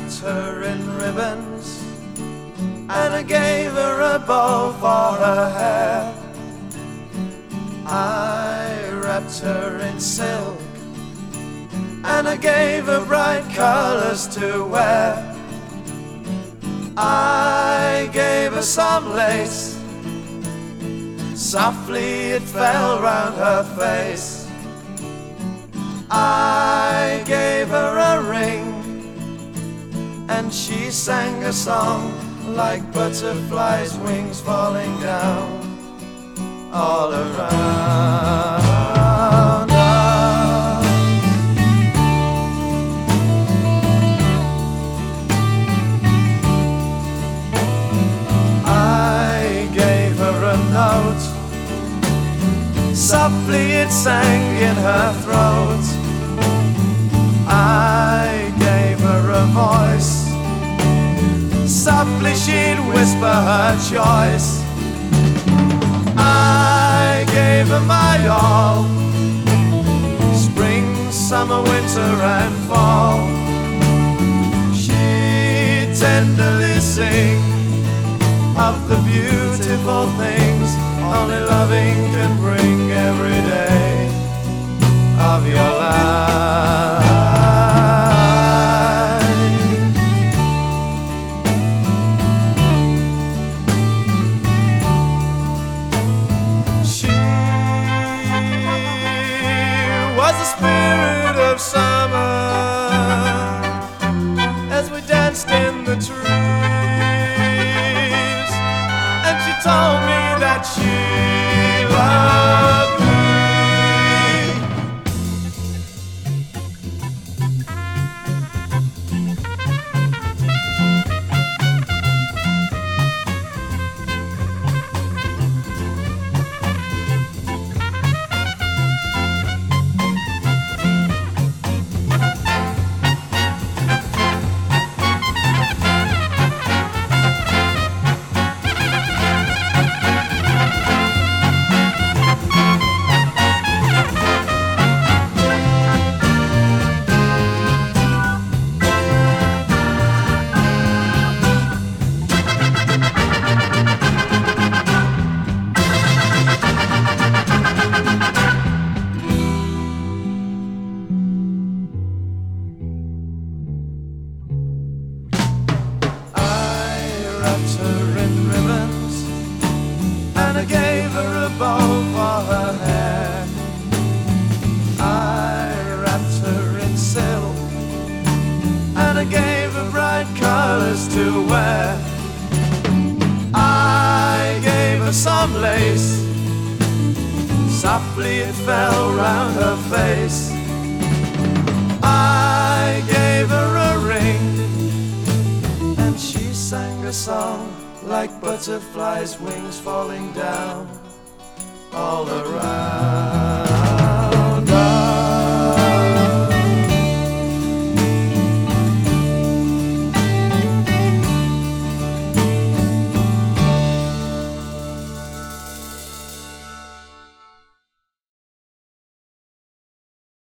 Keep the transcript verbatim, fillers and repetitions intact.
wrapped her in ribbons, and I gave her a bow for her hair. I wrapped her in silk, and I gave her bright colors to wear. I gave her some lace, softly it fell round her face. I gave her a ring, and she sang a song like butterflies' wings falling down all around us. I gave her a note, softly it sang in her throat. I gave her a voice, softly she'd whisper her choice. I gave her my all, spring, summer, winter and fall. She'd tenderly sing of the beautiful things only loving can bring every day of your life. She was the spirit of summer as we danced in the trees, and she told me that she loved me. Wrapped her in ribbons, and I gave her a bow for her hair. I wrapped her in silk, and I gave her bright colors to wear. I gave her some lace, softly it fell round her face. I gave her a ring, and she sang a song like butterflies' wings falling down all around.